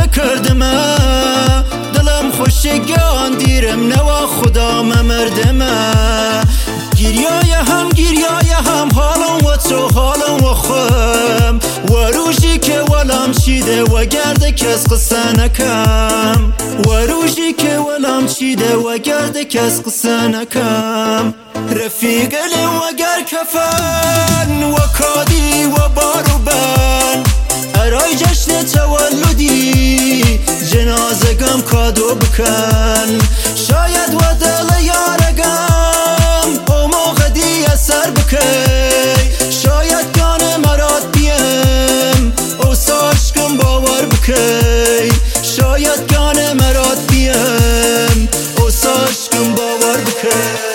نکردمه دلم خوشگان دیرم نوا خدا ممردمه گریای هم حالم و تو حالم و خم و روشی که ولم چیده و گرده کس قصه نکم و روشی که ولم چیده و گرده کس قصه نکم رفیق لم و گر کفن و کادی و باروبن ارای جشن تولدی جنازگم کادو بکن شاید و دل یارگم او موقع دی اثر بکی شاید گانه مراد بیم او ساشکم باور بکی شاید گانه مراد بیم او ساشکم باور بکی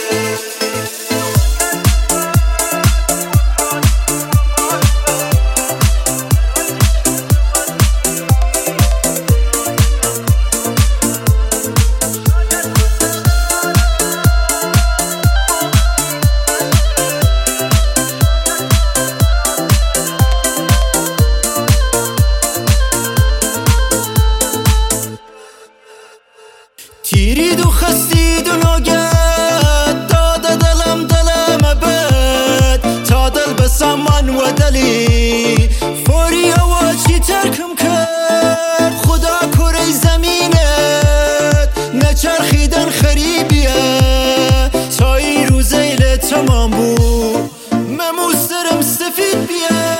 تیرید و خستید و ناگهت داده دلم بد تا دل بسم من و دلی فوری و چی ترکم کرد خدا کره زمینت نچرخیدن خریبیه تا این روزه ل تمام بود مموسترم سفید بیه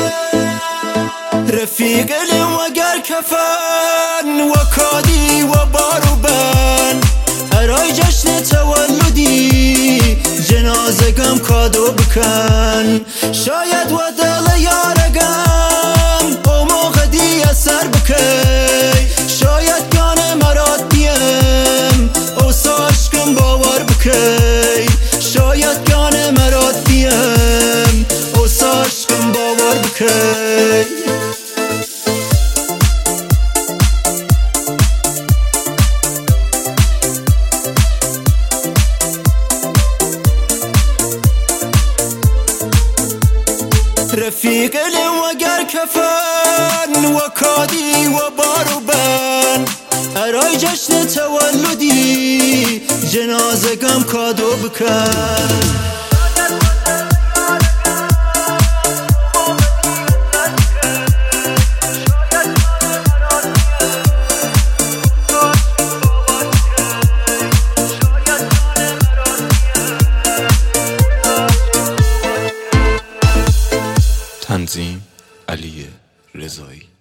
رفیق لم و گر کفن و کادی و باروبن ارای جشن تولدی جنازگم کادو بکن شاید و دل یارگم او موقع دی اثر بکی شاید گانه مراد بیم او ساشکم باور بکی شاید گانه مراد بیم او ساشکم باور بکی رفیق لم و گر کفن و کادی و باروبن ارای جشن تولدی جنازگم کادو بکن تنظیم علی رضایی.